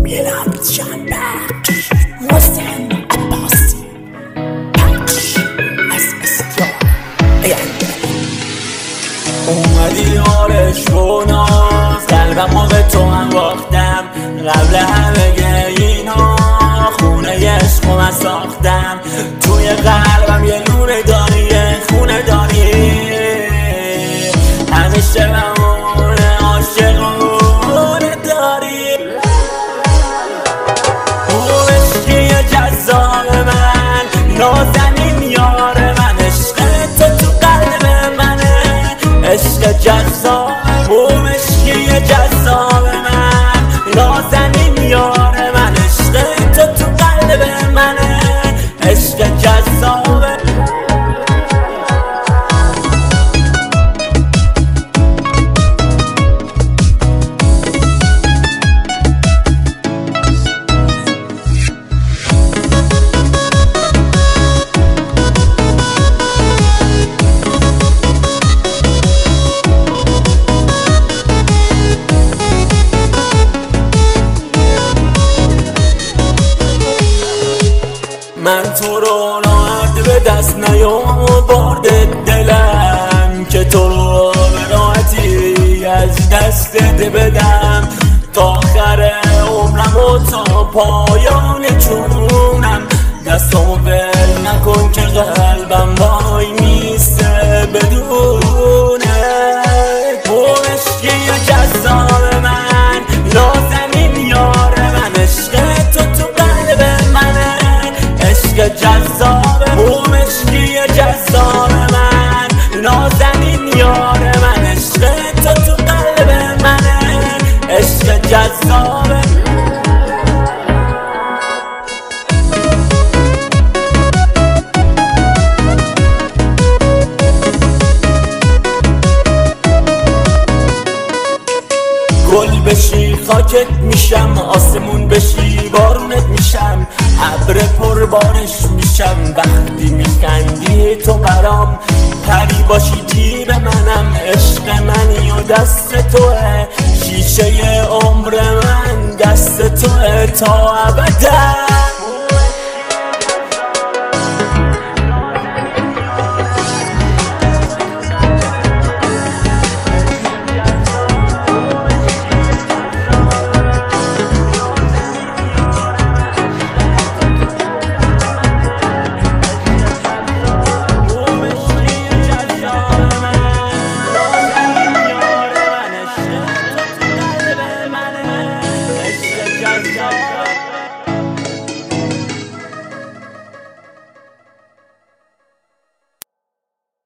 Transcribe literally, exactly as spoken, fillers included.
میلاد جان بخش حسین عباسی بخش از اسیار اینده اومدی آرش و ناز قلبم به تو هم باختم قبل همه اینا خونه عشق من ساختم توی قلبم یه نور داری یه خونه داری همیشه بمونه عاشقونه داری اون عشقی جذاب من نازنین یار من عشق تو تو قلب منه عشق جذاب اون عشقی جذاب من نازنین یار من عشق تو تو قلب منه عشق جذاب من تو رو راحت به دست نیاورده دلم که تو رو به راحتی از دست بدم تا آخر عمرم و تا پایان جونم دستامو ول نکن که قلبم وای میسته بدونه اون عشقی جذاب من نازنین یار من عشق تو تو قلب منه عشق جذاب اون عشقی جذاب من نازنین یار من عشق تو تو قلب منه عشق جذاب گل بشی خاکت میشم آسمون بشی بارونت میشم ابر پر بارش میشم وقتی میخندی تو برام پری باشی جیب منم عشق منی و دست توه شیشه عمر من دست توه تا ابد